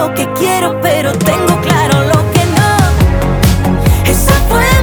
lo que quiero, pero tengo claro lo que no. Esa fue